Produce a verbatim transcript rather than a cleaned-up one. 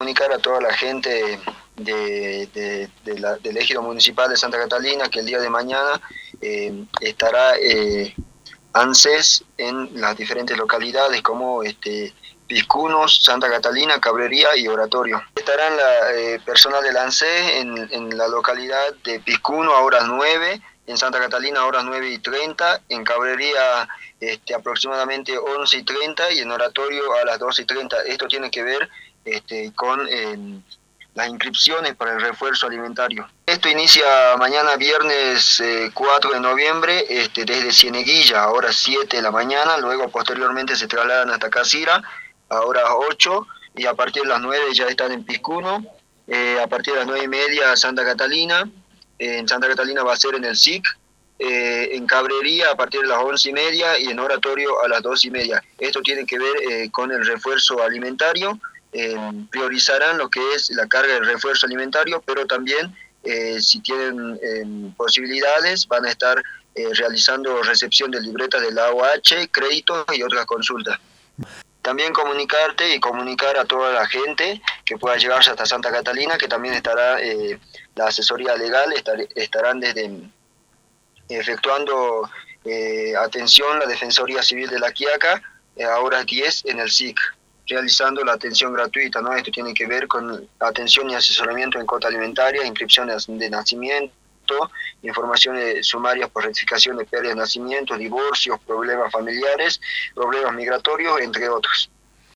comunicar a toda la gente de, de, de la, del Ejido Municipal de Santa Catalina que el día de mañana eh, estará eh, ANSES en las diferentes localidades como este, Piscunos, Santa Catalina, Cabrería y Oratorio. Estarán la eh, personal del ANSES en, en la localidad de Piscuno a horas nueve, en Santa Catalina a horas nueve y treinta, en Cabrería este, aproximadamente once y treinta y en Oratorio a las doce y treinta. Esto tiene que ver este, con eh, las inscripciones para el refuerzo alimentario. Esto inicia mañana viernes eh, cuatro de noviembre este, desde Cieneguilla a horas siete de la mañana, luego posteriormente se trasladan hasta Casira a horas ocho y a partir de las nueve ya están en Piscuno, eh, a partir de las nueve y media Santa Catalina, eh, en Santa Catalina va a ser en el S I C, eh, en Cabrería a partir de las once y media y en Oratorio a las dos y media. Esto tiene que ver eh, con el refuerzo alimentario. Eh, priorizarán lo que es la carga del refuerzo alimentario, pero también eh, si tienen eh, posibilidades van a estar eh, realizando recepción de libretas del A O H, créditos y otras consultas. También comunicarte y comunicar a toda la gente que pueda llegarse hasta Santa Catalina, que también estará eh, la asesoría legal, estar, estarán desde efectuando eh, atención la Defensoría Civil de la Quiaca eh, a horas diez en el S I C, realizando la atención gratuita, ¿no? Esto tiene que ver con atención y asesoramiento en cuota alimentaria, inscripciones de nacimiento, informaciones sumarias por rectificación de pérdidas de nacimiento, divorcios, problemas familiares, problemas migratorios, entre otros.